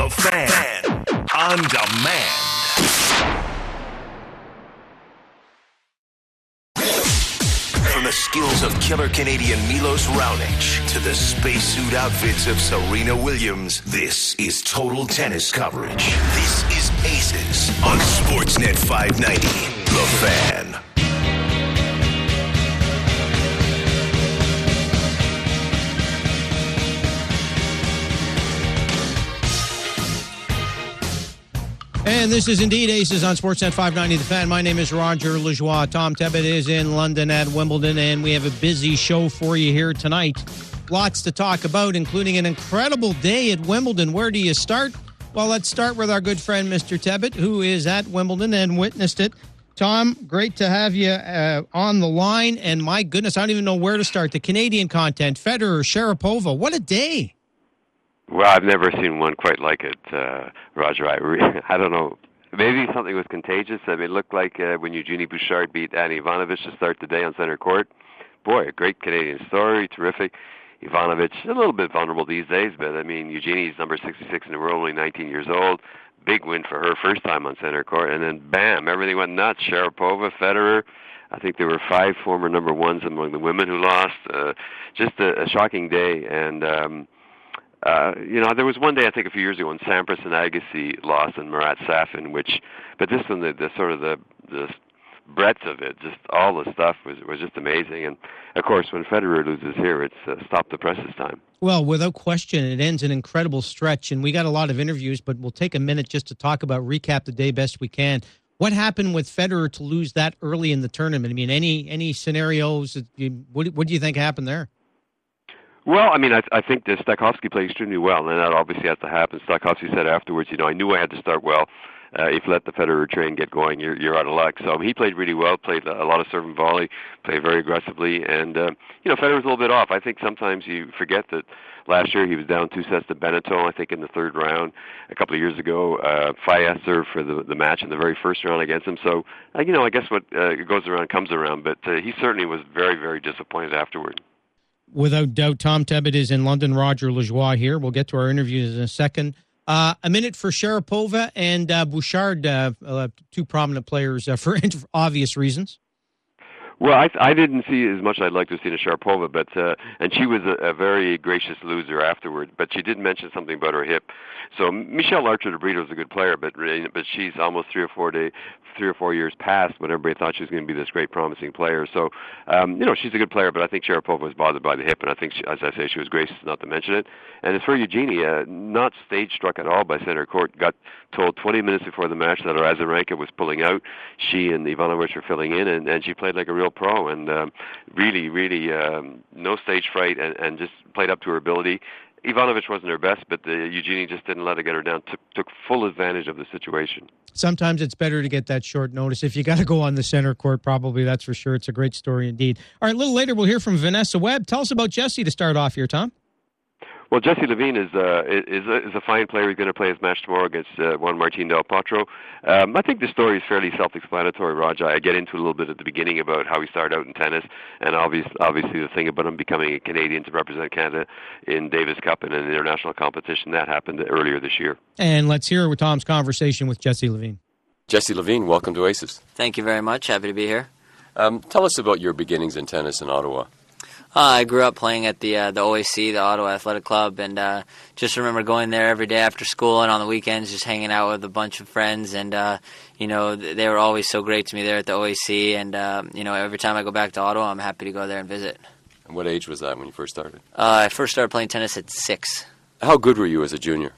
The Fan on demand. From the skills of killer Canadian Milos Raonic to the spacesuit outfits of Serena Williams, this is Total Tennis coverage. This is Aces on Sportsnet 590. The Fan. And this is indeed Aces on Sportsnet 590 The Fan. My name is Roger Lajoie. Tom Tebbett is in London at Wimbledon, and we have a busy show for you here tonight. Lots to talk about, including an incredible day at Wimbledon. Where do you start? Well, let's start with our good friend, Mr. Tebbett, who is at Wimbledon and witnessed it. Tom, great to have you on the line. And my goodness, I don't even know where to start. The Canadian content, Federer, Sharapova. What a day. Well, I've never seen one quite like it, Roger. I don't know. Maybe something was contagious. I mean, it looked like when Eugenie Bouchard beat Annie Ivanovic to start the day on center court. Boy, a great Canadian story, terrific. Ivanovic, a little bit vulnerable these days, but I mean, Eugenie's number 66 in the world, only 19 years old. Big win for her, first time on center court, and then bam, everything went nuts. Sharapova, Federer. I think there were 5 former number ones among the women who lost. Just a shocking day, and there was one day, I think a few years ago, when Sampras and Agassi lost and Marat Safin, but this one, the sort of the breadth of it, just all the stuff was just amazing. And, of course, when Federer loses here, it's stop the presses time. Well, without question, it ends an incredible stretch, and we got a lot of interviews, but we'll take a minute just to recap the day best we can. What happened with Federer to lose that early in the tournament? I mean, any scenarios, what do you think happened there? Well, I mean, I think that Stakhovsky played extremely well, and that obviously has to happen. Stakhovsky said afterwards, I knew I had to start well. If you let the Federer train get going, you're out of luck. So he played really well, played a lot of serve and volley, played very aggressively, and Federer was a little bit off. I think sometimes you forget that last year he was down 2 sets to Benetton, I think, in the third round. A couple of years ago, Fayez served for the match in the very first round against him. So, I guess what goes around comes around, but he certainly was very, very disappointed afterward. Without doubt, Tom Tebbett is in London. Roger Lajoie here. We'll get to our interviews in a second. A minute for Sharapova and Bouchard, 2 prominent players for obvious reasons. Well, I didn't see as much as I'd like to have seen a Sharapova, but and she was a very gracious loser afterward. But she did mention something about her hip. So Michelle Archer de Brito is a good player, but she's almost 3 or 4 years past when everybody thought she was going to be this great, promising player. So she's a good player, but I think Sharapova was bothered by the hip, and I think, as I say, she was gracious not to mention it. And as for Eugenie, not stage struck at all by center court. Got told 20 minutes before the match that her Azarenka was pulling out. She and Ivanovic were filling in, and she played like a real pro, and really, no stage fright, and just played up to her ability. Ivanovic wasn't her best, but Eugenie just didn't let her get her down, took full advantage of the situation. Sometimes it's better to get that short notice. If you got to go on the center court, probably, that's for sure. It's a great story indeed. All right, a little later we'll hear from Vanessa Webb. Tell us about Jesse to start off here, Tom. Well, Jesse Levine is a fine player. He's going to play his match tomorrow against Juan Martín del Potro. I think the story is fairly self-explanatory, Raj. I get into a little bit at the beginning about how he started out in tennis, and obviously the thing about him becoming a Canadian to represent Canada in Davis Cup and in international competition. That happened earlier this year. And let's hear Tom's conversation with Jesse Levine. Jesse Levine, welcome to Aces. Thank you very much. Happy to be here. Tell us about your beginnings in tennis in Ottawa. I grew up playing at the OAC, the Ottawa Athletic Club, and just remember going there every day after school and on the weekends just hanging out with a bunch of friends. And, they were always so great to me there at the OAC. And, every time I go back to Ottawa, I'm happy to go there and visit. And what age was that when you first started? I first started playing tennis at 6. How good were you as a junior?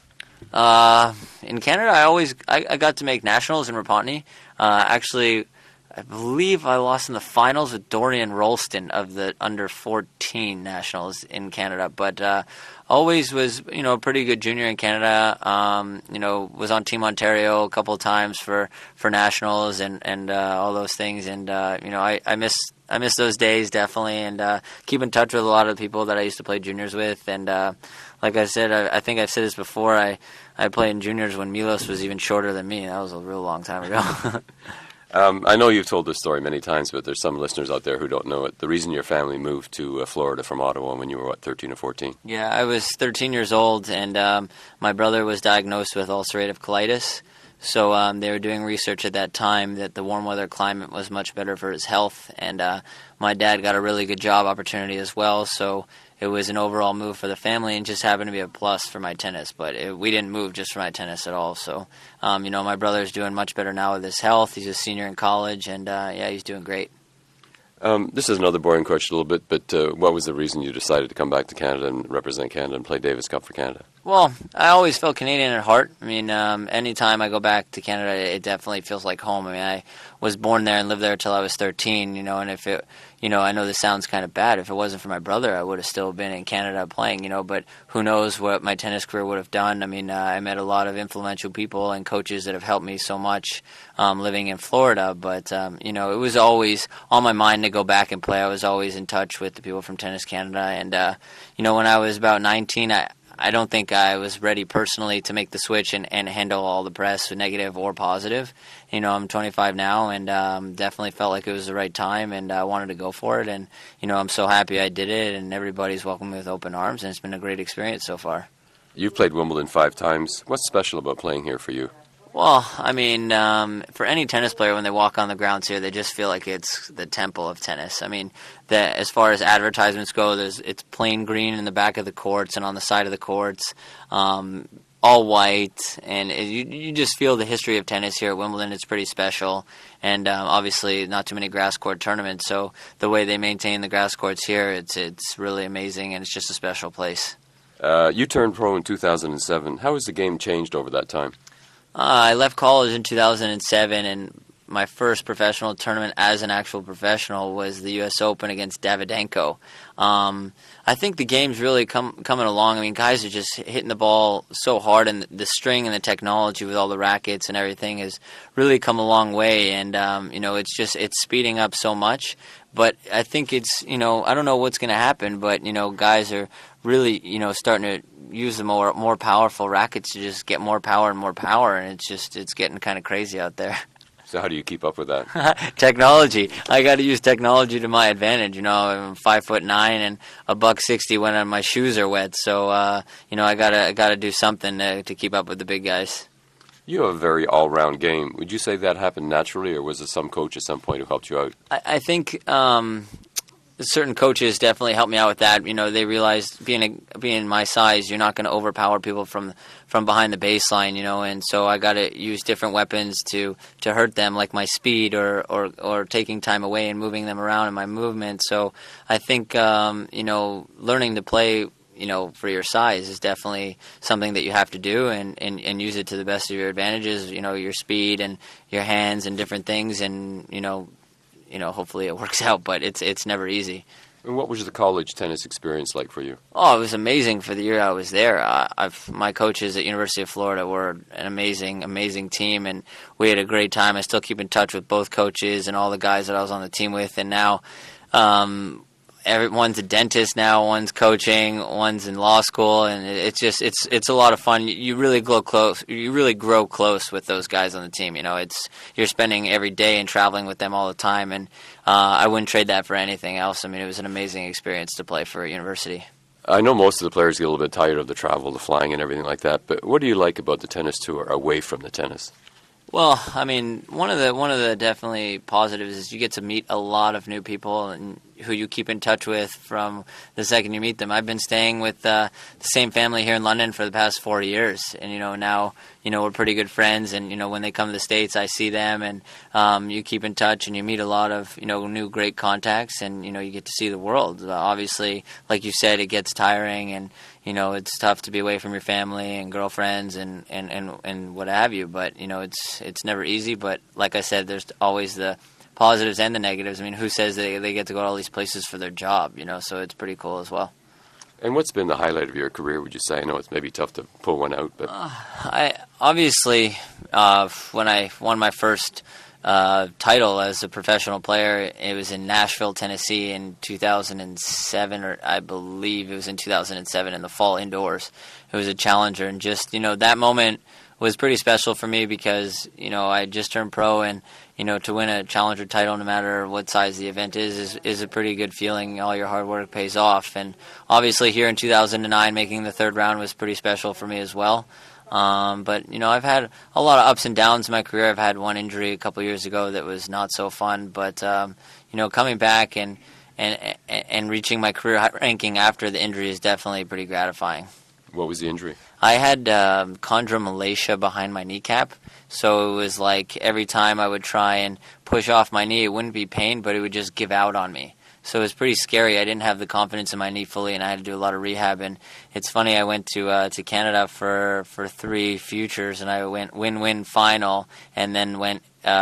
In Canada, I got to make nationals in Repentigny. Actually, I believe I lost in the finals with Dorian Rolston of the under-14 nationals in Canada, but always was, a pretty good junior in Canada. Was on Team Ontario a couple of times for nationals and all those things, and I miss those days definitely, and keep in touch with a lot of the people that I used to play juniors with, and like I said, I think I've said this before. I played in juniors when Milos was even shorter than me. That was a real long time ago. I know you've told this story many times, but there's some listeners out there who don't know it. The reason your family moved to Florida from Ottawa when you were, 13 or 14? Yeah, I was 13 years old, and my brother was diagnosed with ulcerative colitis. So they were doing research at that time that the warm weather climate was much better for his health, and my dad got a really good job opportunity as well. So it was an overall move for the family, and just happened to be a plus for my tennis. But we didn't move just for my tennis at all. So my brother's doing much better now with his health. He's a senior in college, and he's doing great. This is another boring question a little bit, but what was the reason you decided to come back to Canada and represent Canada and play Davis Cup for Canada? Well, I always felt Canadian at heart. I mean, anytime I go back to Canada, it definitely feels like home. I mean, I was born there and lived there till I was 13, and if it, I know this sounds kind of bad. If it wasn't for my brother, I would have still been in Canada playing, but who knows what my tennis career would have done. I mean, I met a lot of influential people and coaches that have helped me so much living in Florida, but, it was always on my mind to go back and play. I was always in touch with the people from Tennis Canada, and, when I was about 19, I don't think I was ready personally to make the switch and handle all the press, negative or positive. I'm 25 now, and definitely felt like it was the right time, and I wanted to go for it. And, I'm so happy I did it, and everybody's welcomed me with open arms, and it's been a great experience so far. You've played Wimbledon 5 times. What's special about playing here for you? Well, I mean, for any tennis player, when they walk on the grounds here, they just feel like it's the temple of tennis. I mean, as far as advertisements go, it's plain green in the back of the courts and on the side of the courts, all white, and you just feel the history of tennis here at Wimbledon. It's pretty special, and obviously not too many grass court tournaments, so the way they maintain the grass courts here, it's really amazing, and it's just a special place. You turned pro in 2007. How has the game changed over that time? I left college in 2007, and my first professional tournament as an actual professional was the U.S. Open against Davydenko. I think the game's really coming along. I mean, guys are just hitting the ball so hard, and the string and the technology with all the rackets and everything has really come a long way, and, it's speeding up so much. But I think it's, I don't know what's going to happen, but, guys are really, starting to use the more powerful rackets to just get more power, and it's getting kind of crazy out there. So how do you keep up with that? Technology. I got to use technology to my advantage. I'm 5'9" and $160 when my shoes are wet. So I gotta do something to keep up with the big guys. You have a very all-round game. Would you say that happened naturally, or was there some coach at some point who helped you out? I think certain coaches definitely helped me out with that. They realized being my size, you're not going to overpower people from behind the baseline, and so I got to use different weapons to hurt them, like my speed or taking time away and moving them around in my movement. So I think learning to play for your size is definitely something that you have to do and use it to the best of your advantages, your speed and your hands and different things, and hopefully it works out, but it's never easy. And what was the college tennis experience like for you? Oh, it was amazing for the year I was there. My coaches at University of Florida were an amazing team, and we had a great time. I still keep in touch with both coaches and all the guys that I was on the team with, and now one's a dentist now, one's coaching, one's in law school, and it's a lot of fun. You really grow close with those guys on the team. You're spending every day and traveling with them all the time, and I wouldn't trade that for anything else. I mean, it was an amazing experience to play for a university. I know most of the players get a little bit tired of the travel, the flying, and everything like that. But what do you like about the tennis tour away from the tennis? Well, I mean, one of the definitely positives is you get to meet a lot of new people and who you keep in touch with from the second you meet them. I've been staying with the same family here in London for the past 4 years, and now we're pretty good friends. And when they come to the States, I see them, and you keep in touch and you meet a lot of new great contacts, and you get to see the world. Obviously, like you said, it gets tiring, and it's tough to be away from your family and girlfriends and what have you. But it's never easy. But like I said, there's always the positives and the negatives. I mean, who says they get to go to all these places for their job? So it's pretty cool as well. And what's been the highlight of your career, would you say? I know it's maybe tough to pull one out, but I obviously when I won my first title as a professional player, it was in Nashville, Tennessee in 2007, or I believe it was in 2007 in the fall indoors. It was a challenger, and just that moment was pretty special for me because, I just turned pro, and, to win a challenger title, no matter what size the event is a pretty good feeling. All your hard work pays off. And obviously here in 2009, making the third round was pretty special for me as well. But, I've had a lot of ups and downs in my career. I've had one injury a couple years ago that was not so fun. But, coming back and reaching my career ranking after the injury is definitely pretty gratifying. What was the injury? I had chondromalacia behind my kneecap. So it was like every time I would try and push off my knee, it wouldn't be pain, but it would just give out on me. So it was pretty scary. I didn't have the confidence in my knee fully, and I had to do a lot of rehab. And it's funny, I went to Canada for 3 futures, and I went win-win final, and then went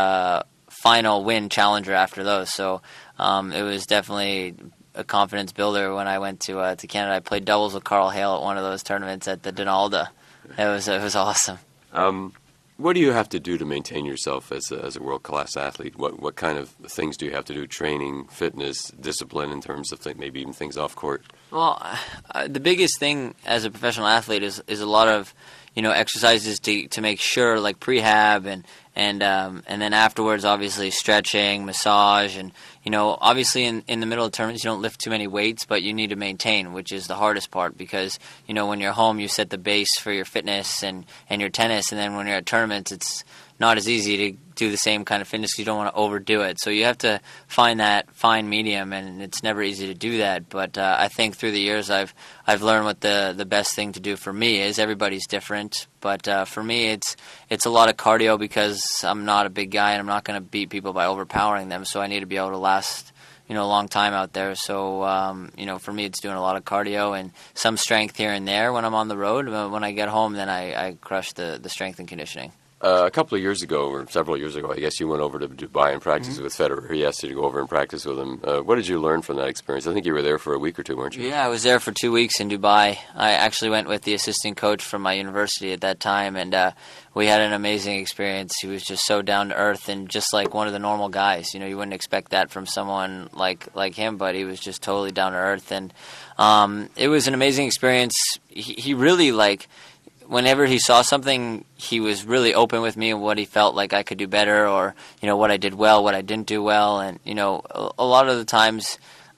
final win challenger after those. So it was definitely a confidence builder when I went to Canada. I played doubles with Carl Hale at one of those tournaments at the Donalda. It was awesome. What do you have to do to maintain yourself as a world-class athlete? What kind of things do you have to do? Training, fitness, discipline in terms of maybe even things off court? Well, the biggest thing as a professional athlete is a lot of exercises to make sure, like prehab and then afterwards, obviously stretching, massage, and obviously in the middle of tournaments you don't lift too many weights, but you need to maintain, which is the hardest part because when you're home you set the base for your fitness and your tennis, and then when you're at tournaments it's not as easy to do the same kind of fitness because you don't want to overdo it. So you have to find that fine medium, and it's never easy to do that. But I think through the years I've learned what the best thing to do for me is. Everybody's different, but for me it's a lot of cardio because I'm not a big guy and I'm not going to beat people by overpowering them. So I need to be able to last a long time out there. So for me it's doing a lot of cardio and some strength here and there when I'm on the road. When I get home, then I crush the strength and conditioning. A couple of years ago, or several years ago, I guess you went over to Dubai and practiced with Federer. He asked you to go over and practice with him. What did you learn from that experience? I think you were there for a week or two, weren't you? Yeah, I was there for 2 weeks in Dubai. I actually went with the assistant coach from my university at that time, and we had an amazing experience. He was just so down to earth and just like one of the normal guys. You wouldn't expect that from someone like him, but he was just totally down to earth, and it was an amazing experience. He really whenever he saw something, he was really open with me and what he felt like I could do better, or what I did well, what I didn't do well, and a lot of the times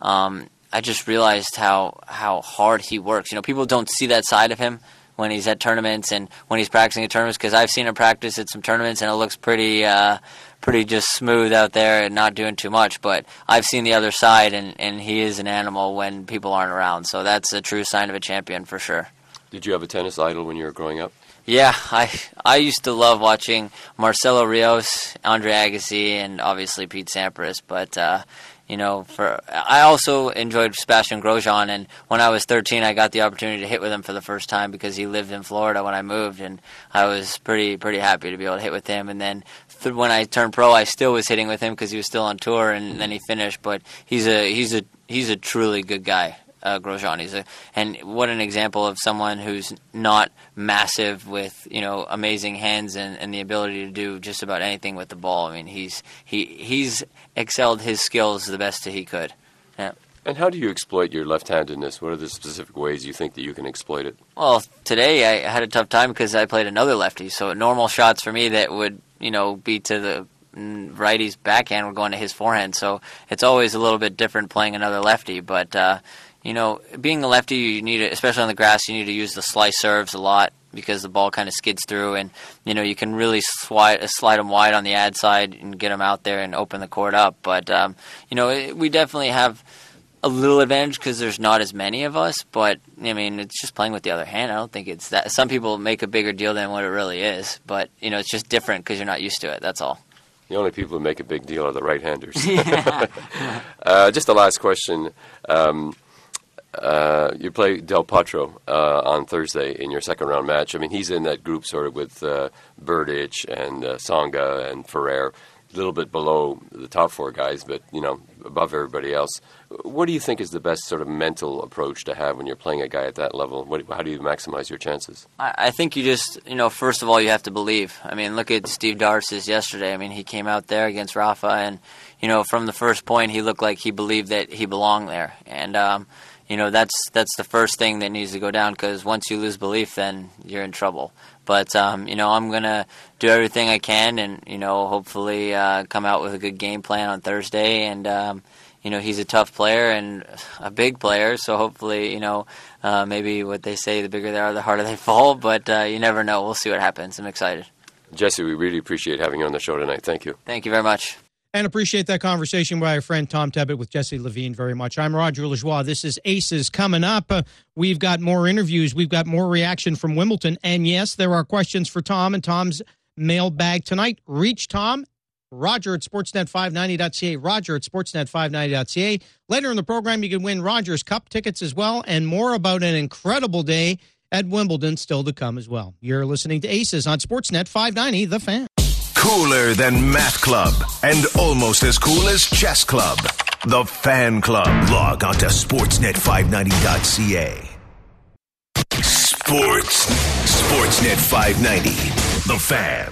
I just realized how hard he works. People don't see that side of him when he's at tournaments and when he's practicing at tournaments, because I've seen him practice at some tournaments and it looks pretty just smooth out there and not doing too much. But I've seen the other side, and he is an animal when people aren't around. So that's a true sign of a champion for sure. Did you have a tennis idol when you were growing up? Yeah, I used to love watching Marcelo Rios, Andre Agassi, and obviously Pete Sampras. But I also enjoyed Sebastian Grosjean. And when I was 13, I got the opportunity to hit with him for the first time because he lived in Florida when I moved, and I was pretty happy to be able to hit with him. And then when I turned pro, I still was hitting with him because he was still on tour, and then he finished. But he's a truly good guy. Grosjean. And what an example of someone who's not massive with amazing hands and the ability to do just about anything with the ball. I mean, he's excelled his skills the best that he could. Yeah. And how do you exploit your left-handedness? What are the specific ways you think that you can exploit it? Well, today I had a tough time because I played another lefty. So normal shots for me that would be to the righty's backhand were going to his forehand. So it's always a little bit different playing another lefty, but. Being a lefty, you need to, especially on the grass, you need to use the slice serves a lot because the ball kind of skids through, and you can really slide them wide on the ad side and get them out there and open the court up. But we definitely have a little advantage because there's not as many of us. But I mean, it's just playing with the other hand. I don't think it's that. Some people make a bigger deal than what it really is, but it's just different because you're not used to it. That's all. The only people who make a big deal are the right-handers. Just the last question. You play Del Potro on Thursday in your second-round match. I mean, he's in that group sort of with Berdych and Tsonga and Ferrer, a little bit below the top four guys, but, above everybody else. What do you think is the best sort of mental approach to have when you're playing a guy at that level? How do you maximize your chances? I think you just, first of all, you have to believe. I mean, look at Steve Darcis yesterday. I mean, he came out there against Rafa, and, from the first point, he looked like he believed that he belonged there. And, that's the first thing that needs to go down, because once you lose belief, then you're in trouble. But, I'm going to do everything I can and, hopefully come out with a good game plan on Thursday. And, he's a tough player and a big player, so hopefully, maybe what they say, the bigger they are, the harder they fall. But you never know. We'll see what happens. I'm excited. Jesse, we really appreciate having you on the show tonight. Thank you. Thank you very much. And appreciate that conversation by our friend Tom Tebbett with Jesse Levine very much. I'm Roger Lajoie. This is Aces. Coming up, we've got more interviews. We've got more reaction from Wimbledon. And yes, there are questions for Tom and Tom's mailbag tonight. Reach Tom, Roger at sportsnet590.ca, Roger at sportsnet590.ca. Later in the program, you can win Rogers Cup tickets as well, and more about an incredible day at Wimbledon still to come as well. You're listening to Aces on Sportsnet 590, The Fan. Cooler than Math Club and almost as cool as Chess Club. The Fan Club. Log on to sportsnet590.ca. Sportsnet 590. The Fan.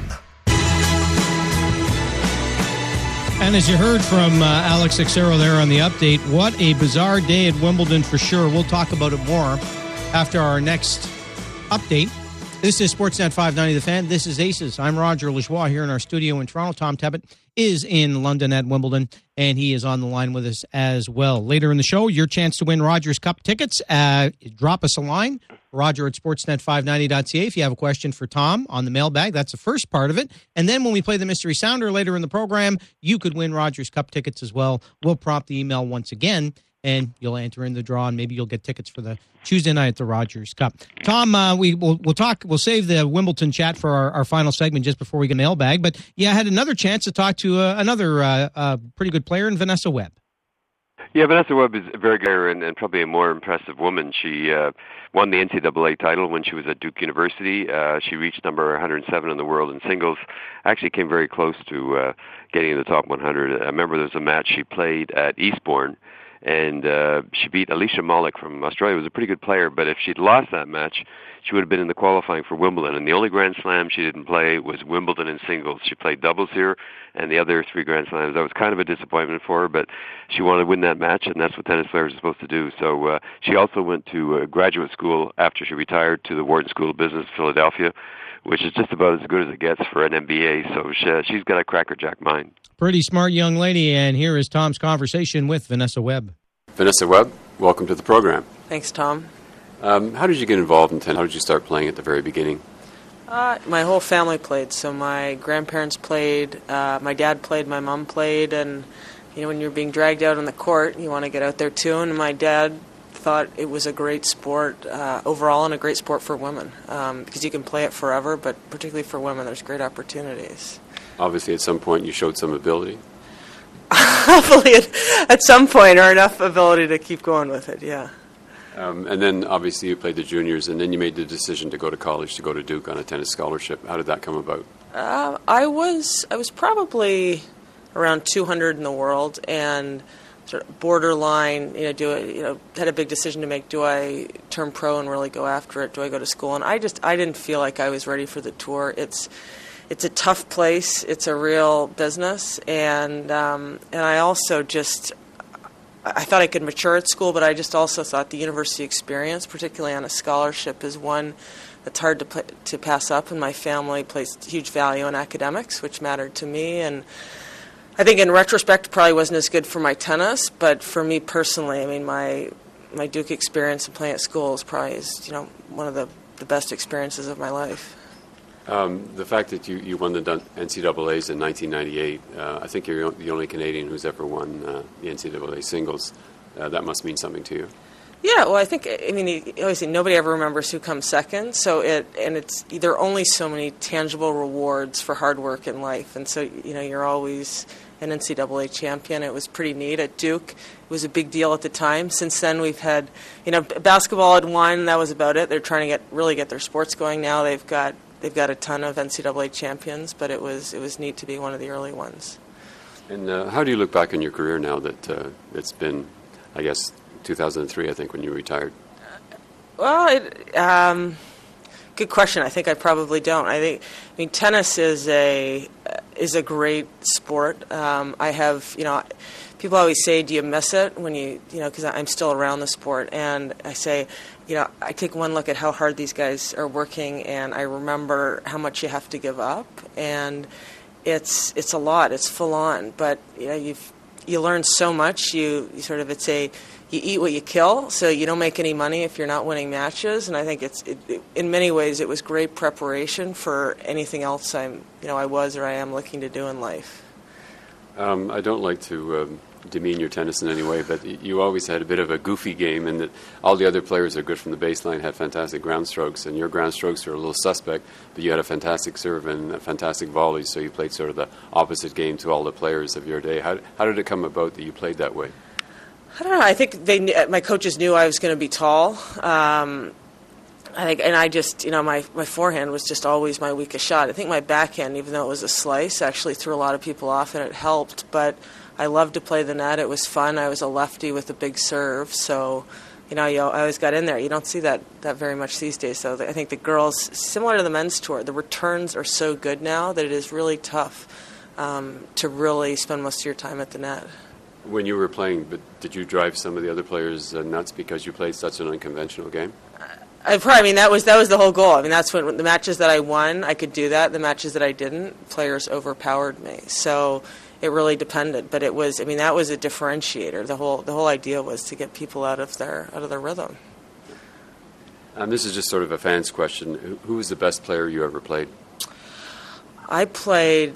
And as you heard from Alex Xero there on the update, what a bizarre day at Wimbledon for sure. We'll talk about it more after our next update. This is Sportsnet 590 The Fan. This is Aces. I'm Roger Lajoie here in our studio in Toronto. Tom Tebbett is in London at Wimbledon, and he is on the line with us as well. Later in the show, your chance to win Rogers Cup tickets. Drop us a line, Roger at sportsnet590.ca. If you have a question for Tom on the mailbag, that's the first part of it. And then when we play the Mystery Sounder later in the program, you could win Rogers Cup tickets as well. We'll prompt the email once again, and you'll enter in the draw, and maybe you'll get tickets for the Tuesday night at the Rogers Cup. Tom, we'll save the Wimbledon chat for our final segment just before we get mailbag. But yeah, I had another chance to talk to another pretty good player in Vanessa Webb. Yeah, Vanessa Webb is a very good player and probably a more impressive woman. She won the NCAA title when she was at Duke University. She reached number 107 in the world in singles. Actually came very close to getting in the top 100. I remember there was a match she played at Eastbourne, and she beat Alicia Molik from Australia. It was a pretty good player, but if she'd lost that match, she would have been in the qualifying for Wimbledon. And the only Grand Slam she didn't play was Wimbledon in singles. She played doubles here, and the other 3 Grand Slams. That was kind of a disappointment for her, but she wanted to win that match, and that's what tennis players are supposed to do. So she also went to graduate school after she retired to the Wharton School of Business, Philadelphia, which is just about as good as it gets for an MBA. So she's got a crackerjack mind. Pretty smart young lady, and here is Tom's conversation with Vanessa Webb. Vanessa Webb, welcome to the program. Thanks, Tom. How did you get involved in tennis? How did you start playing at the very beginning? My whole family played. So my grandparents played, my dad played, my mom played, and when you're being dragged out on the court, you want to get out there too. And my dad thought it was a great sport overall and a great sport for women because you can play it forever, but particularly for women, there's great opportunities. Obviously, at some point, you showed some ability. Hopefully, at some point, or enough ability to keep going with it. Yeah. And then, obviously, you played the juniors, and then you made the decision to go to college, to go to Duke on a tennis scholarship. How did that come about? I was probably around 200 in the world, and sort of borderline. Had a big decision to make. Do I turn pro and really go after it? Do I go to school? And I didn't feel like I was ready for the tour. It's a tough place. It's a real business, and I also I thought I could mature at school, but I just also thought the university experience, particularly on a scholarship, is one that's hard to pass up. And my family placed huge value on academics, which mattered to me. And I think in retrospect, it probably wasn't as good for my tennis, but for me personally, I mean, my Duke experience and playing at school is probably one of the best experiences of my life. The fact that you won the NCAAs in 1998, I think you're the only Canadian who's ever won the NCAA singles. That must mean something to you. Yeah, well, obviously nobody ever remembers who comes second. So there are only so many tangible rewards for hard work in life, and so you're always an NCAA champion. It was pretty neat at Duke. It was a big deal at the time. Since then, we've had basketball had won, and that was about it. They're trying to really get their sports going now. They've got a ton of NCAA champions, but it was neat to be one of the early ones. And how do you look back on your career now that it's been, I guess, 2003, I think, when you retired? Well, Good question. I think I probably don't. I mean, tennis is a great sport. I have, people always say, do you miss it when because I'm still around the sport, and I say, I take one look at how hard these guys are working, and I remember how much you have to give up, and it's a lot. It's full on, but you learn so much. You eat what you kill, so you don't make any money if you're not winning matches. And I think in many ways it was great preparation for anything else I was or I am looking to do in life. I don't like to demean your tennis in any way, but you always had a bit of a goofy game in that all the other players are good from the baseline, had fantastic ground strokes, and your ground strokes were a little suspect, but you had a fantastic serve and a fantastic volley, so you played sort of the opposite game to all the players of your day. How did it come about that you played that way? I don't know. I think my coaches knew I was going to be tall. I think, and I just, my forehand was just always my weakest shot. I think my backhand, even though it was a slice, actually threw a lot of people off, and it helped. But I loved to play the net. It was fun. I was a lefty with a big serve, so I always got in there. You don't see that very much these days. So I think the girls, similar to the men's tour, the returns are so good now that it is really tough to really spend most of your time at the net. When you were playing, but did you drive some of the other players nuts because you played such an unconventional game? That was the whole goal. I mean, that's when the matches that I won, I could do that. The matches that I didn't, players overpowered me. So it really depended. But it was, that was a differentiator. The whole idea was to get people out of their rhythm. This is just sort of a fan's question. Who was the best player you ever played? I played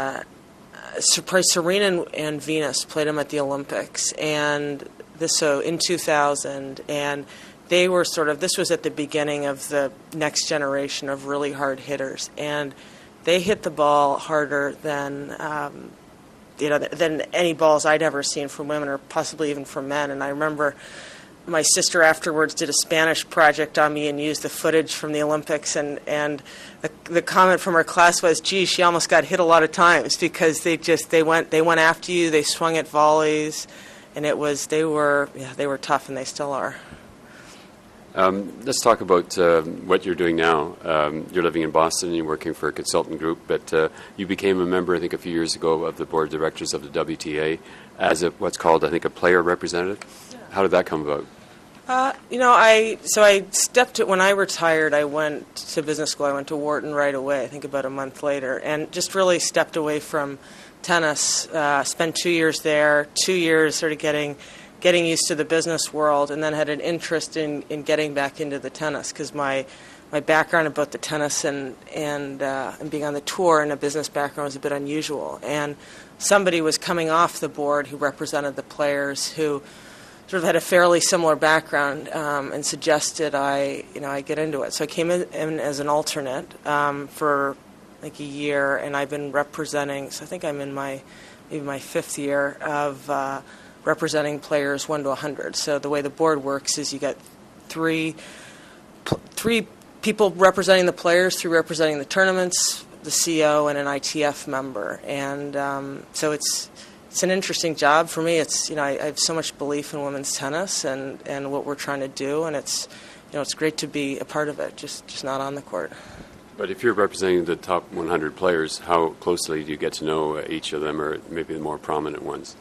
Serena and Venus. Played them at the Olympics, and in 2000 and. They were this was at the beginning of the next generation of really hard hitters, and they hit the ball harder than than any balls I'd ever seen from women or possibly even from men. And I remember my sister afterwards did a Spanish project on me and used the footage from the Olympics, and the comment from her class was, "Gee, she almost got hit a lot of times because they went after you, they swung at volleys, and they were tough, and they still are." Let's talk about what you're doing now. You're living in Boston and you're working for a consultant group, but you became a member, I think, a few years ago of the board of directors of the WTA as what's called, I think, a player representative. Yeah. How did that come about? I stepped when I retired. I went to business school. I went to Wharton right away. I think about a month later, and just really stepped away from tennis. Spent 2 years there. 2 years sort of getting used to the business world, and then had an interest in getting back into the tennis because my background about the tennis and being on the tour and a business background was a bit unusual. And somebody was coming off the board who represented the players who sort of had a fairly similar background and suggested I get into it. So I came in as an alternate for like a year, and I've been representing. So I think I'm in maybe my fifth year of representing players 1 to 100. So the way the board works is you get three people representing the players, 3 representing the tournaments, the CO, and an ITF member. And so it's an interesting job for me. It's I have so much belief in women's tennis and what we're trying to do, and it's it's great to be a part of it. Just not on the court. But if you're representing the top 100 players, how closely do you get to know each of them, or maybe the more prominent ones?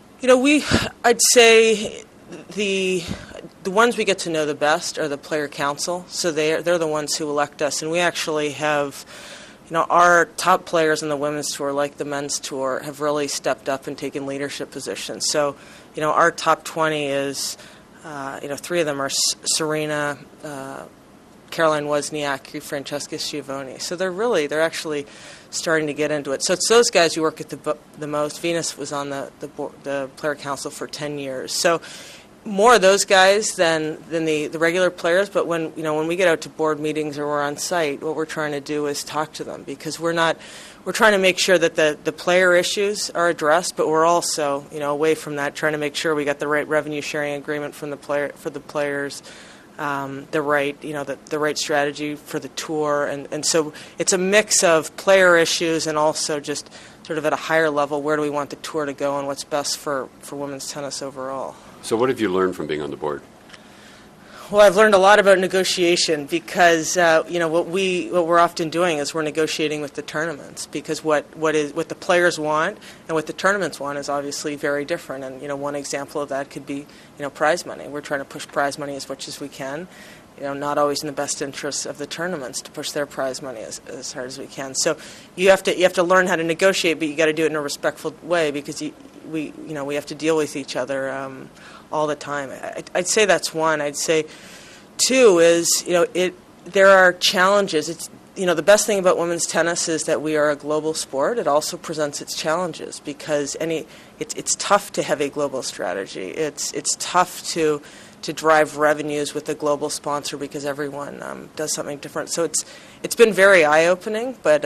I'd say the ones we get to know the best are the player council. So they're the ones who elect us, and we actually have, our top players in the women's tour, like the men's tour, have really stepped up and taken leadership positions. So, our top 20 is, 3 of them are Serena, Caroline Wozniacki, Francesca Schiavone. So they're actually starting to get into it. So it's those guys who work at the most. Venus was on the player council for 10 years. So more of those guys than the regular players. But when we get out to board meetings or we're on site, what we're trying to do is talk to them, because we're trying to make sure that the player issues are addressed, but we're also away from that trying to make sure we got the right revenue sharing agreement for the players. The right strategy for the tour, and so it's a mix of player issues and also just sort of at a higher level, where do we want the tour to go and what's best for women's tennis overall. So what have you learned from being on the board? Well, I've learned a lot about negotiation because what we're often doing is we're negotiating with the tournaments, because what the players want and what the tournaments want is obviously very different. And one example of that could be prize money. We're trying to push prize money as much as we can. Not always in the best interest of the tournaments to push their prize money as hard as we can. So you have to learn how to negotiate, but you got to do it in a respectful way, because we have to deal with each other all the time. I'd say that's one. I'd say two is there are challenges. It's the best thing about women's tennis is that we are a global sport. It also presents its challenges, because it's tough to have a global strategy. It's tough to drive revenues with a global sponsor, because everyone does something different. So it's been very eye-opening, but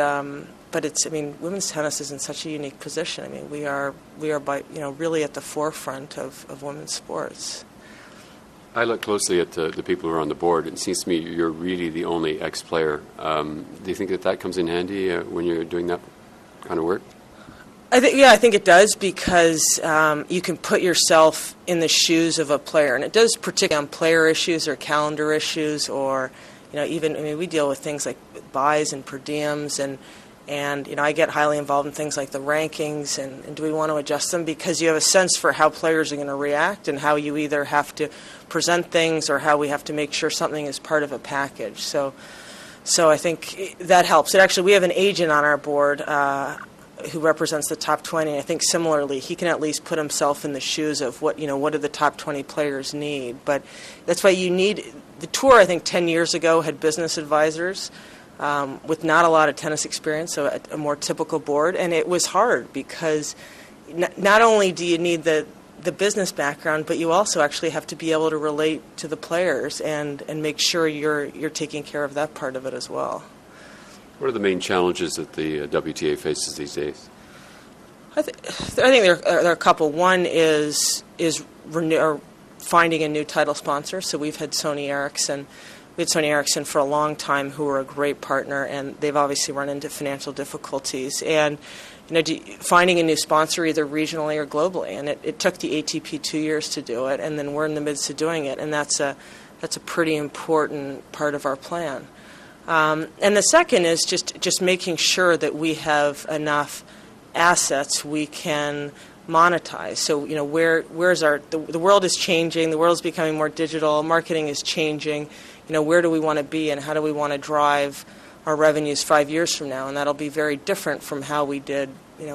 women's tennis is in such a unique position. We are by really at the forefront of women's sports. I look closely at the people who are on the board. It seems to me you're really the only ex-player. Do you think that comes in handy when you're doing that kind of work? I think it does, because you can put yourself in the shoes of a player, and it does particularly on player issues or calendar issues, or even we deal with things like buys and per diems, and I get highly involved in things like the rankings, and do we want to adjust them, because you have a sense for how players are going to react and how you either have to present things or how we have to make sure something is part of a package. So I think that helps. We have an agent on our board who represents the top 20. I think similarly, he can at least put himself in the shoes of what do the top 20 players need. But that's why you need the tour. I think 10 years ago had business advisors with not a lot of tennis experience, so a more typical board, and it was hard, because not only do you need the business background, but you also actually have to be able to relate to the players and make sure you're taking care of that part of it as well. What are the main challenges that the WTA faces these days? I think there are a couple. One is finding a new title sponsor. So we've had Sony Ericsson. We had Sony Ericsson for a long time, who were a great partner, and they've obviously run into financial difficulties. And finding a new sponsor, either regionally or globally, and it took the ATP 2 years to do it, and then we're in the midst of doing it, and that's a pretty important part of our plan. And the second is just making sure that we have enough assets we can monetize. So where's the world is changing, the world is becoming more digital, marketing is changing. Where do we want to be, and how do we want to drive our revenues 5 years from now? And that'll be very different from how we did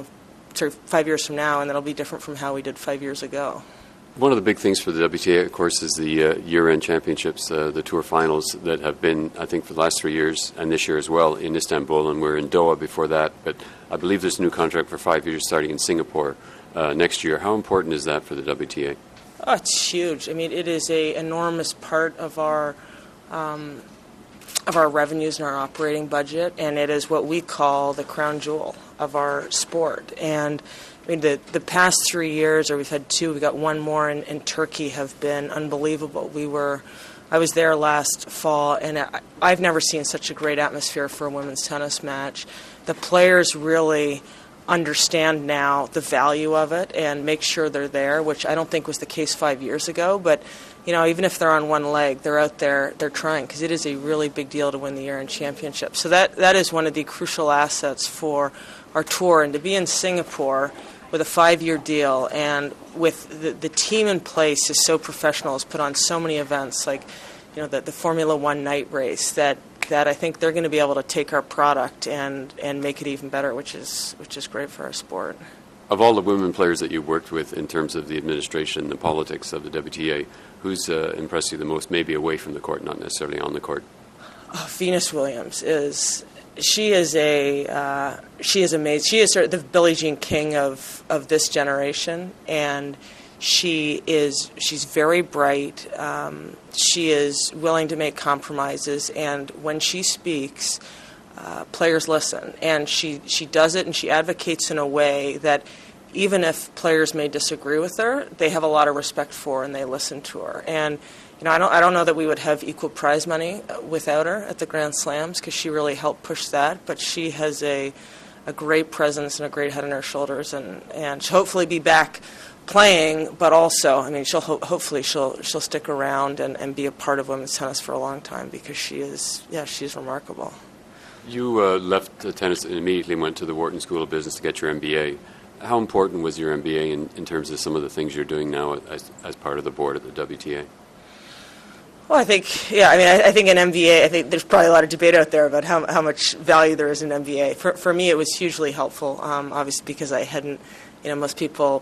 5 years from now, and that'll be different from how we did 5 years ago. One of the big things for the WTA, of course, is the year-end championships, the tour finals that have been, I think, for the last 3 years, and this year as well, in Istanbul, and we're in Doha before that. But I believe there's a new contract for 5 years starting in Singapore next year. How important is that for the WTA? Oh, it's huge. It is an enormous part of our revenues and our operating budget, and it is what we call the crown jewel of our sport. And the past 3 years, or we've had two, we got one more in Turkey, have been unbelievable. I was there last fall, and I've never seen such a great atmosphere for a women's tennis match. The players really understand now the value of it and make sure they're there, which I don't think was the case 5 years ago. But even if they're on one leg, they're out there, they're trying, because it is a really big deal to win the year-end championship. So that is one of the crucial assets for our tour, and to be in Singapore with a 5-year deal, and with the team in place is so professional, has put on so many events, like the Formula One night race, that I think they're going to be able to take our product and make it even better, which is great for our sport. Of all the women players that you've worked with in terms of the administration, the politics of the WTA, who's impressed you the most, maybe away from the court, not necessarily on the court? Venus Williams is. She is amazing. She is sort of the Billie Jean King of this generation, and she's very bright. She is willing to make compromises, and when she speaks, players listen. And she does it, and she advocates in a way that even if players may disagree with her, they have a lot of respect for her and they listen to her. And I don't know that we would have equal prize money without her at the Grand Slams, because she really helped push that. But she has a a great presence and a great head on her shoulders, and she'll hopefully be back playing, but also, I mean, hopefully she'll stick around and be a part of women's tennis for a long time, because she's remarkable. You left tennis and immediately went to the Wharton School of Business to get your MBA. How important was your MBA in terms of some of the things you're doing now as part of the board at the WTA? Well, I think an MBA, I think there's probably a lot of debate out there about how much value there is in an MBA. For me, it was hugely helpful, obviously, because I hadn't, most people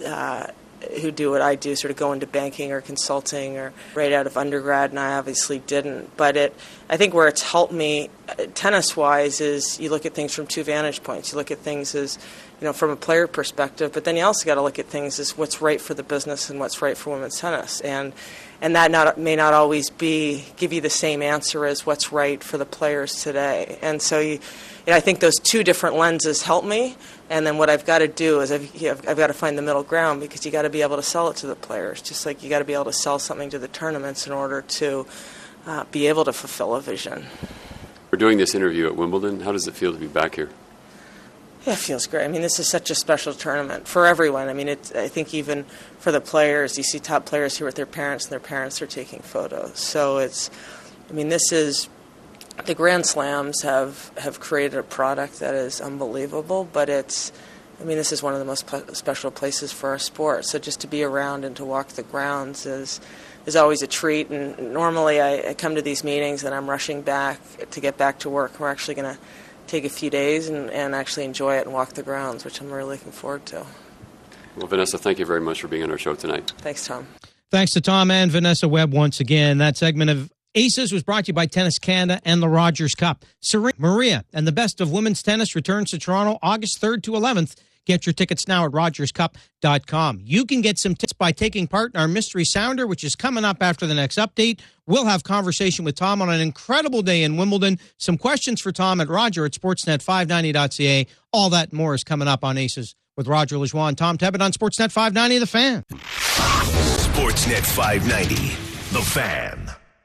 who do what I do sort of go into banking or consulting or right out of undergrad, and I obviously didn't. But I think where it's helped me tennis-wise is you look at things from two vantage points. You look at things as, from a player perspective, but then you also got to look at things as what's right for the business and what's right for women's tennis. And that may not always give you the same answer as what's right for the players today. And so I think those two different lenses help me. And then what I've got to do is I've got to find the middle ground, because you got to be able to sell it to the players, just like you got to be able to sell something to the tournaments in order to be able to fulfill a vision. We're doing this interview at Wimbledon. How does it feel to be back here? Yeah, it feels great. I mean, this is such a special tournament for everyone. I mean, I think even for the players, you see top players here with their parents, and their parents are taking photos. So this is, the Grand Slams have created a product that is unbelievable, but this is one of the most special places for our sport. So just to be around and to walk the grounds is always a treat. And normally I come to these meetings and I'm rushing back to get back to work. We're actually going to take a few days and actually enjoy it and walk the grounds, which I'm really looking forward to. Well, Vanessa, thank you very much for being on our show tonight. Thanks, Tom. Thanks to Tom and Vanessa Webb once again. That segment of Aces was brought to you by Tennis Canada and the Rogers Cup. Serena, Maria, and the best of women's tennis returns to Toronto August 3rd to 11th. Get your tickets now at rogerscup.com. You can get some tips by taking part in our Mystery Sounder, which is coming up after the next update. We'll have conversation with Tom on an incredible day in Wimbledon. Some questions for Tom at Roger at sportsnet590.ca. All that and more is coming up on Aces with Roger Lajoie and Tom Tebbett on Sportsnet 590, The Fan. Sportsnet 590, The Fan.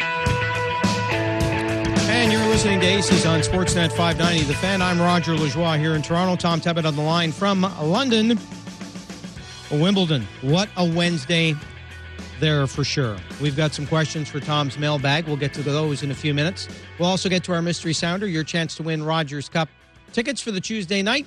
And you're listening to Aces on Sportsnet 590, The Fan. I'm Roger Lajoie here in Toronto. Tom Tebbett on the line from London. Wimbledon. What a Wednesday there for sure. We've got some questions for Tom's mailbag. We'll get to those in a few minutes. We'll also get to our Mystery Sounder, your chance to win Rogers Cup tickets for the Tuesday night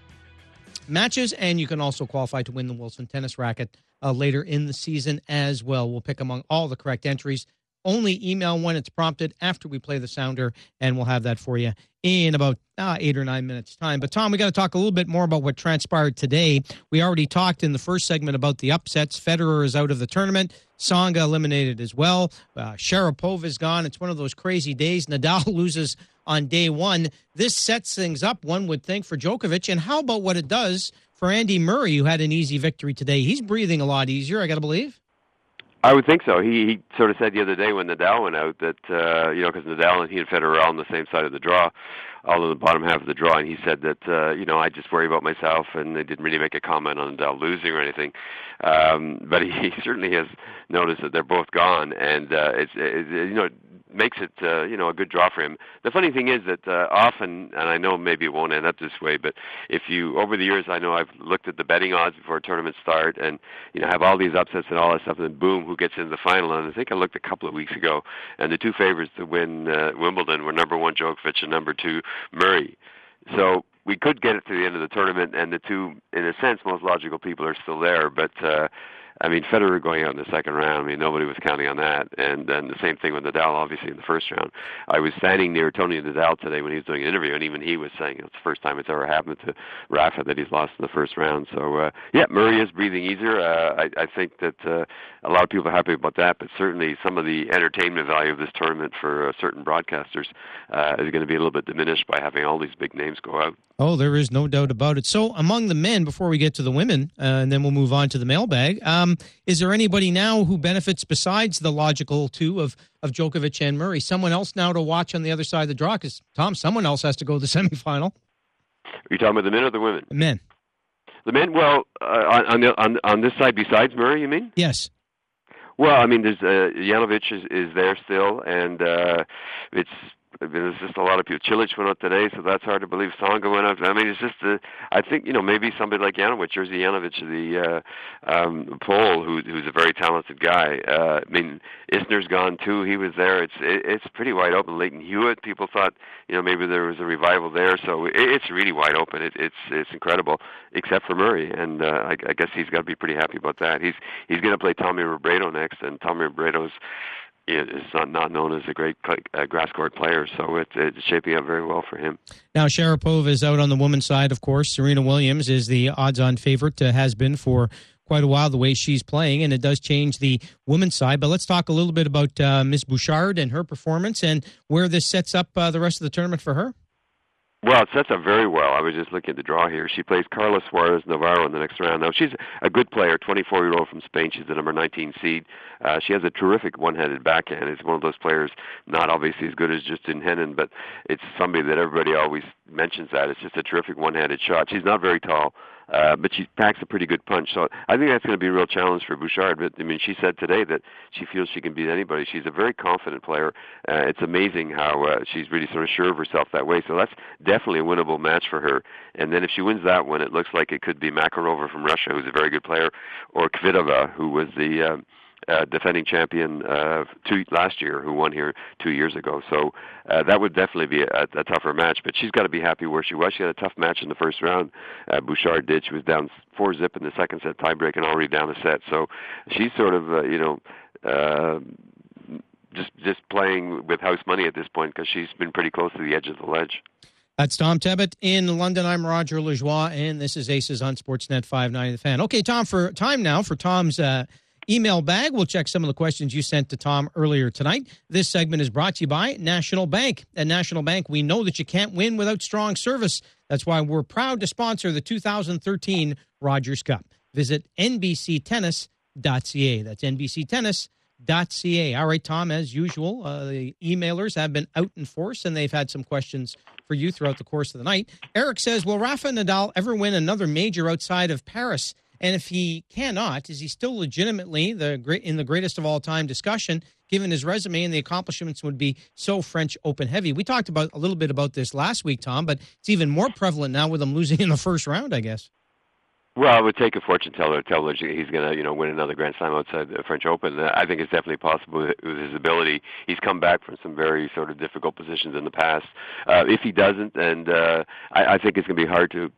matches, and you can also qualify to win the Wilson tennis racket later in the season as well. We'll pick among all the correct entries. Only email when it's prompted after we play the sounder, and we'll have that for you in about 8 or 9 minutes' time. But, Tom, we got to talk a little bit more about what transpired today. We already talked in the first segment about the upsets. Federer is out of the tournament. Tsonga eliminated as well. Sharapova is gone. It's one of those crazy days. Nadal loses on day one. This sets things up, one would think, for Djokovic. And how about what it does for Andy Murray, who had an easy victory today? He's breathing a lot easier, I got to believe. I would think so. He sort of said the other day when Nadal went out that, because Nadal and he and Federer are all on the same side of the draw, all in the bottom half of the draw, and he said that, I just worry about myself, and they didn't really make a comment on Nadal losing or anything. But he certainly has noticed that they're both gone, and it makes it, a good draw for him. The funny thing is that often, and I know maybe it won't end up this way, but if you, over the years, I know I've looked at the betting odds before tournaments start and, have all these upsets and all that stuff, and then boom, who gets into the final? And I think I looked a couple of weeks ago, and the two favorites to win Wimbledon were number 1 Djokovic and number 2 Murray. So we could get it to the end of the tournament, and the two, in a sense, most logical people are still there, but Federer going out in the second round, nobody was counting on that. And then the same thing with Nadal, obviously, in the first round. I was standing near Tony Nadal today when he was doing an interview, and even he was saying it's the first time it's ever happened to Rafa that he's lost in the first round. So, Murray is breathing easier. I think that a lot of people are happy about that, but certainly some of the entertainment value of this tournament for certain broadcasters is going to be a little bit diminished by having all these big names go out. Oh, there is no doubt about it. So among the men, before we get to the women, and then we'll move on to the mailbag, is there anybody now who benefits besides the logical two of Djokovic and Murray? Someone else now to watch on the other side of the draw? Because, Tom, someone else has to go to the semifinal. Are you talking about the men or the women? The men. The men, well, on this side besides Murray, you mean? Yes. Well, there's Janovic is there still, and it's there's just a lot of people. Cilic went up today, so that's hard to believe. Tsonga went up. I mean, it's just I think maybe somebody like Janowicz, Jerzy Janowicz, the Pole, who's a very talented guy. I mean, Isner's gone too. He was there. It's pretty wide open. Leighton Hewitt, people thought maybe there was a revival there, so it's really wide open. It's incredible, except for Murray, and I guess he's got to be pretty happy about that. He's going to play Tommy Robredo next, and Tommy Robredo's is not known as a great grass court player, so it's shaping up very well for him. Now, Sharapova is out on the women's side, of course. Serena Williams is the odds-on favorite, has been for quite a while the way she's playing, and it does change the women's side. But let's talk a little bit about Ms. Bouchard and her performance and where this sets up the rest of the tournament for her. Well, it sets up very well. I was just looking at the draw here. She plays Carla Suarez Navarro in the next round. Now, she's a good player, 24-year-old from Spain. She's the number 19 seed. She has a terrific one-handed backhand. It's one of those players, not obviously as good as Justine Henin, but it's somebody that everybody always mentions that. It's just a terrific one-handed shot. She's not very tall, but she packs a pretty good punch. So I think that's going to be a real challenge for Bouchard. But, I mean, she said today that she feels she can beat anybody. She's a very confident player. It's amazing how she's really sort of sure of herself that way. So that's definitely a winnable match for her. And then if she wins that one, it looks like it could be Makarova from Russia, who's a very good player, or Kvitova, who was the defending champion last year, who won here 2 years ago. So that would definitely be a tougher match. But she's got to be happy where she was. She had a tough match in the first round. Bouchard did. She was down 4-0 in the second set tiebreak and already down a set. So she's sort of, just playing with house money at this point because she's been pretty close to the edge of the ledge. That's Tom Tebbett in London. I'm Roger Lajoie, and this is Aces on Sportsnet 590 The Fan. Okay, Tom, time now for Tom's email bag. We'll check some of the questions you sent to Tom earlier tonight. This segment is brought to you by National Bank. At National Bank, we know that you can't win without strong service. That's why we're proud to sponsor the 2013 Rogers Cup. Visit nbctennis.ca. That's nbctennis.ca. All right, Tom, as usual, the emailers have been out in force, and they've had some questions for you throughout the course of the night. Eric says, will Rafa Nadal ever win another major outside of Paris? And if he cannot, is he still legitimately in the greatest of all time discussion, given his resume and the accomplishments would be so French Open heavy? We talked a little bit about this last week, Tom, but it's even more prevalent now with him losing in the first round, I guess. Well, I would take a fortune teller to tell him he's going to, win another Grand Slam outside the French Open. I think it's definitely possible with his ability. He's come back from some very sort of difficult positions in the past. If he doesn't, and I think it's going to be hard to,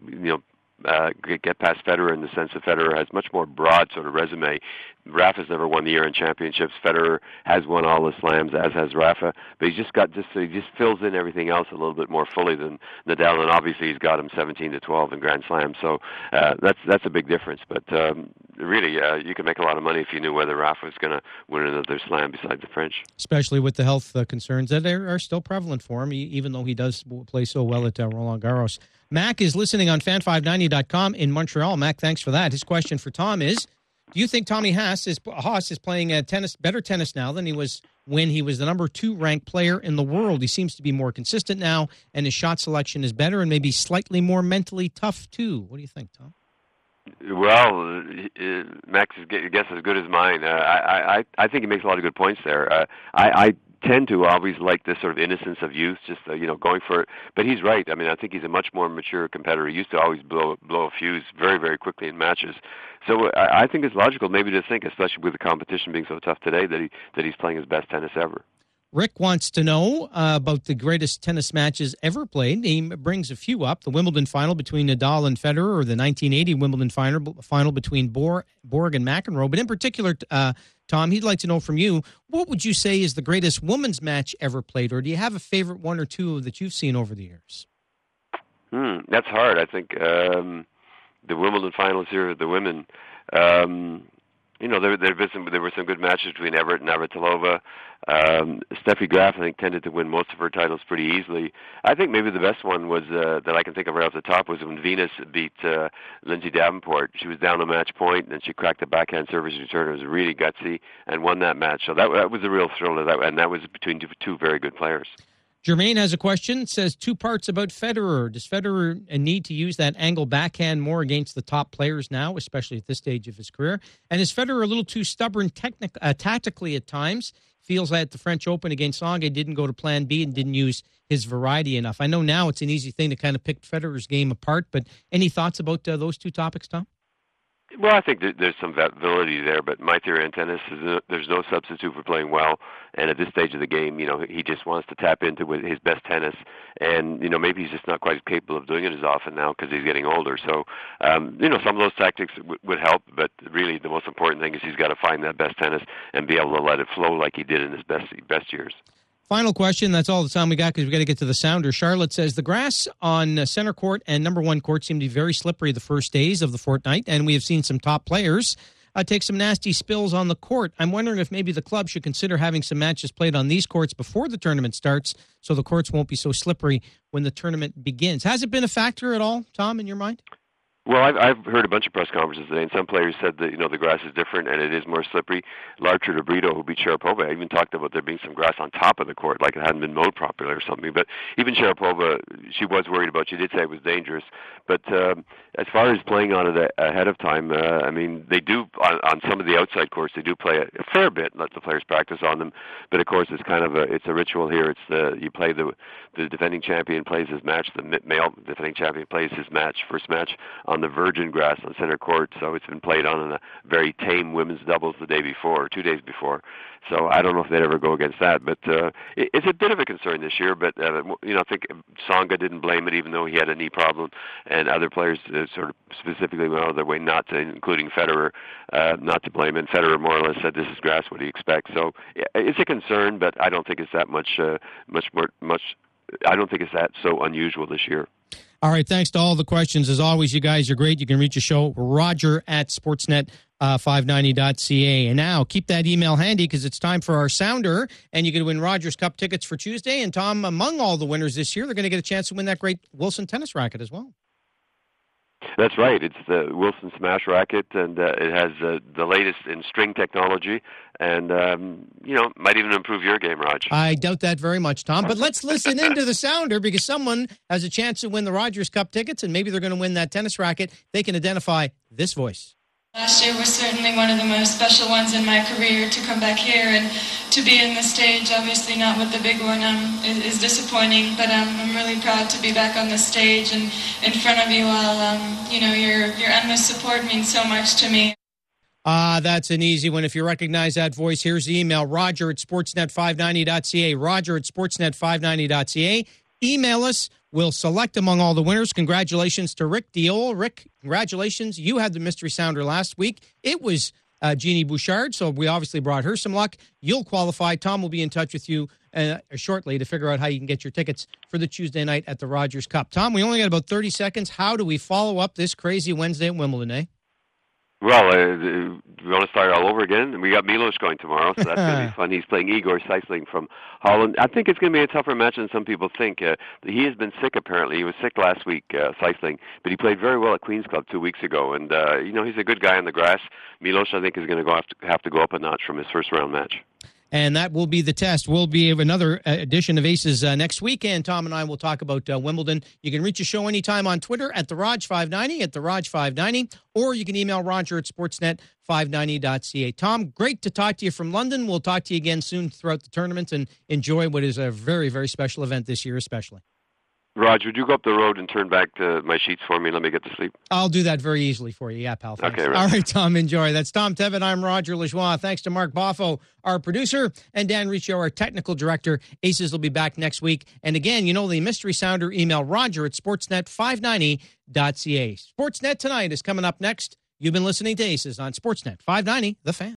get past Federer in the sense that Federer has much more broad sort of resume. Rafa's never won the year-end championships. Federer has won all the slams, as has Rafa, but he just fills in everything else a little bit more fully than Nadal, and obviously he's got him 17-12 in Grand Slams. So that's a big difference. But really, you can make a lot of money if you knew whether Rafa was going to win another slam besides the French. Especially with the health concerns that are still prevalent for him, even though he does play so well at Roland Garros. Mac is listening on fan590.com in Montreal. Mac, thanks for that. His question for Tom is, do you think Tommy Haas is playing better tennis now than he was when he was the number 2 ranked player in the world? He seems to be more consistent now, and his shot selection is better and maybe slightly more mentally tough, too. What do you think, Tom? Well, Max's guess is as good as mine. I think he makes a lot of good points there. I tend to always like this sort of innocence of youth, just going for it. But he's right. I mean, I think he's a much more mature competitor. He used to always blow a fuse very, very quickly in matches. So I think it's logical maybe to think, especially with the competition being so tough today, that he's playing his best tennis ever. Rick wants to know about the greatest tennis matches ever played. He brings a few up. The Wimbledon final between Nadal and Federer, or the 1980 Wimbledon final between Borg and McEnroe. But in particular, Tom, he'd like to know from you, what would you say is the greatest women's match ever played? Or do you have a favorite one or two that you've seen over the years? That's hard. I think the Wimbledon finals here, the women, there were some good matches between Everett and Navratilova. Steffi Graf, I think, tended to win most of her titles pretty easily. I think maybe the best one was that I can think of right off the top was when Venus beat Lindsay Davenport. She was down a match point, and she cracked the backhand service return. It was really gutsy and won that match. So that was a real thrill of that, and that was between two very good players. Jermaine has a question. It says 2 parts about Federer. Does Federer need to use that angle backhand more against the top players now, especially at this stage of his career? And is Federer a little too stubborn tactically at times? feels that the French Open against Tsonga didn't go to plan B and didn't use his variety enough. I know now it's an easy thing to kind of pick Federer's game apart, but any thoughts about those two topics, Tom? Well, I think there's some validity there, but my theory on tennis is there's no substitute for playing well. And at this stage of the game, he just wants to tap into his best tennis. And, maybe he's just not quite as capable of doing it as often now because he's getting older. So, some of those tactics would help, but really the most important thing is he's got to find that best tennis and be able to let it flow like he did in his best years. Final question. That's all the time we got because we got to get to the sounder. Charlotte says the grass on center court and number one court seemed to be very slippery the first days of the fortnight, and we have seen some top players take some nasty spills on the court. I'm wondering if maybe the club should consider having some matches played on these courts before the tournament starts so the courts won't be so slippery when the tournament begins. Has it been a factor at all, Tom, in your mind? Well, I've heard a bunch of press conferences today, and some players said that the grass is different and it is more slippery. Larcher de Brito, who beat Sharapova, even talked about there being some grass on top of the court, like it hadn't been mowed properly or something. But even Sharapova, she was worried about. She did say it was dangerous. But as far as playing on it ahead of time, they do on some of the outside courts. They do play a fair bit, let the players practice on them. But of course, it's kind of a ritual here. It's you play the defending champion plays his match. The male defending champion plays his first match on the virgin grass on center court, so it's been played on in a very tame women's doubles the day before, or 2 days before. So I don't know if they'd ever go against that, but it's a bit of a concern this year. But I think Tsonga didn't blame it, even though he had a knee problem, and other players sort of specifically went out of their way not to, including Federer, not to blame. And Federer more or less said, "This is grass. What do you expect?" So it's a concern, but I don't think it's that much. I don't think it's that so unusual this year. All right, thanks to all the questions. As always, you guys are great. You can reach the show, Roger at Sportsnet590.ca. And now, keep that email handy because it's time for our sounder, and you can win Rogers Cup tickets for Tuesday. And, Tom, among all the winners this year, they're going to get a chance to win that great Wilson tennis racket as well. That's right. It's the Wilson Smash racket, and it has the latest in string technology, and might even improve your game, Raj. I doubt that very much, Tom. But let's listen into the sounder because someone has a chance to win the Rogers Cup tickets, and maybe they're going to win that tennis racket. They can identify this voice. Last year was certainly one of the most special ones in my career. To come back here and to be in the stage, obviously not with the big one, is disappointing. But I'm really proud to be back on the stage and in front of you all. Your endless support means so much to me. That's an easy one. If you recognize that voice, here's the email, Roger at Sportsnet590.ca. Roger at Sportsnet590.ca. Email us. We'll select among all the winners. Congratulations to Rick Diol. Rick, congratulations. You had the mystery sounder last week. It was Jeannie Bouchard, so we obviously brought her some luck. You'll qualify. Tom will be in touch with you shortly to figure out how you can get your tickets for the Tuesday night at the Rogers Cup. Tom, we only got about 30 seconds. How do we follow up this crazy Wednesday at Wimbledon, eh? Well, we want to start all over again. We got Milos going tomorrow, so that's going to be fun. He's playing Igor Sijsling from Holland. I think it's going to be a tougher match than some people think. He has been sick, apparently. He was sick last week, Sijsling, but he played very well at Queen's Club 2 weeks ago. And, he's a good guy on the grass. Milos, I think, is going to have to go up a notch from his first-round match. And that will be the test. We'll be another edition of Aces next week, and Tom and I will talk about Wimbledon. You can reach the show anytime on Twitter at the Rog590, at the Rog590, or you can email Roger at Sportsnet590.ca. Tom, great to talk to you from London. We'll talk to you again soon throughout the tournament, and enjoy what is a very, very special event this year especially. Roger, would you go up the road and turn back my sheets for me and let me get to sleep? I'll do that very easily for you. Yeah, pal. Thanks. Okay, right. All right, Tom, enjoy. That's Tom Tevitt. I'm Roger Lajoie. Thanks to Mark Boffo, our producer, and Dan Riccio, our technical director. Aces will be back next week. And again, the mystery sounder, email Roger at Sportsnet590.ca. Sportsnet Tonight is coming up next. You've been listening to Aces on Sportsnet 590, The Fan.